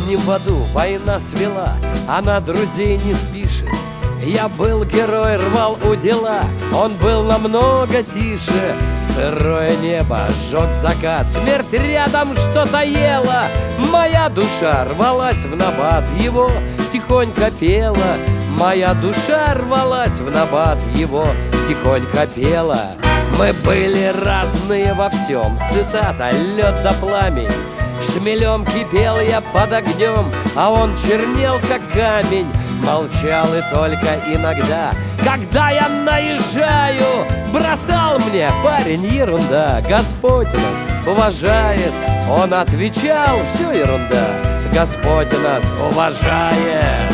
ним в аду война свела, она друзей не спишет. Я был герой, рвал удила, он был намного тише. Сырое небо, сжег закат, смерть рядом что-то ела. Моя душа рвалась в набат, его тихонько пела. Моя душа рвалась в набат, его тихонько пела. Мы были разные во всем, цитата, лед да пламень. Шмелем кипел я под огнем, а он чернел, как камень. Молчал и только иногда, когда я наезжаю, бросал мне: парень, ерунда, Господь нас уважает. Он отвечал: все ерунда, Господь нас уважает.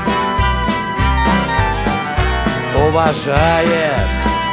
Уважает.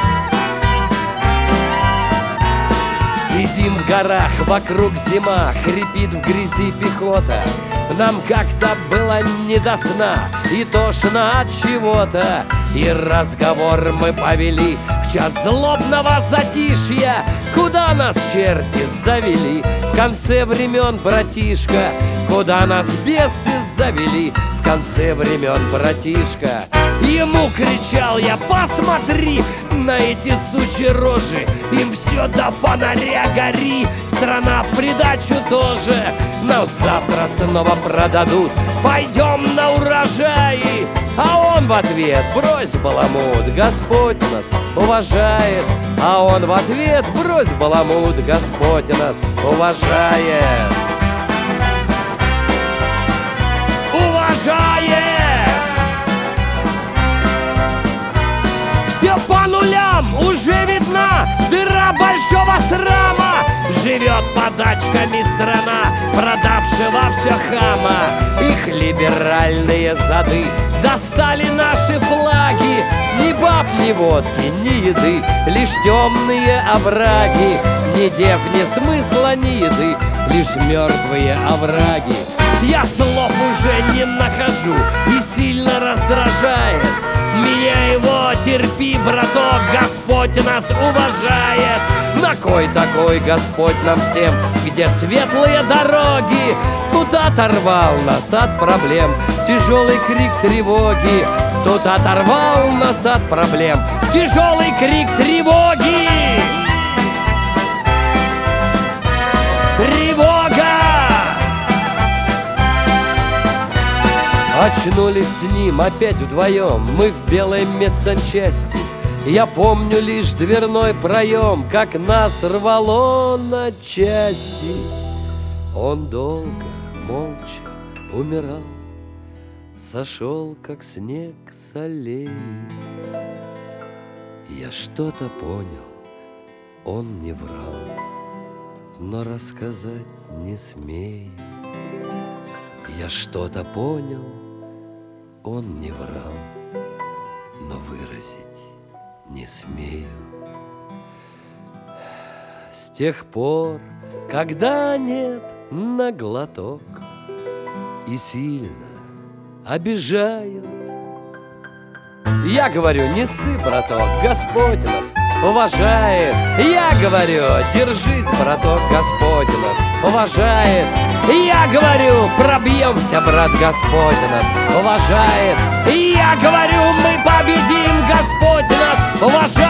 Сидим в горах, вокруг зима, хрипит в грязи пехота. Нам как-то было не до сна и тошно от чего-то. И разговор мы повели в час злобного затишья. Куда нас черти завели в конце времен, братишка? Куда нас бесы завели в конце времен, братишка? Ему кричал я: посмотри на эти сучьи рожи, им все до фонаря гори. Страна в придачу тоже, но завтра снова продадут. Пойдем на урожаи. А он в ответ: брось баламут, Господь нас уважает. А он в ответ: брось баламут, Господь нас уважает. Уважает. Все по нулям, уже видна дыра большого срама. Живет подачками страна, продавшего все хама. Их либеральные зады достали наши флаги. Ни баб, ни водки, ни еды, лишь темные овраги. Ни дев, ни смысла, ни еды, лишь мертвые овраги. Я слов уже не нахожу и сильно раздражает меня его. Терпи, браток, Господь нас уважает. На кой такой Господь нам всем, где светлые дороги? Тут оторвал нас от проблем тяжелый крик тревоги. Тут оторвал нас от проблем тяжелый крик тревоги. Тревога! Очнулись с ним опять вдвоем, мы в белой медсанчасти. Я помню лишь дверной проем, как нас рвало на части. Он долго, молча умирал, сошел, как снег с аллеи. Я что-то понял, он не врал, но рассказать не смею. Я что-то понял, он не врал, но выразить не смею. С тех пор, когда нет на глоток и сильно обижают, я говорю: не ссы, браток, Господь нас уважает. Я говорю: держись, браток, Господь нас уважает. Я говорю: пробьемся, брат, Господь нас уважает. Я говорю: мы победим, Господь нас уважает.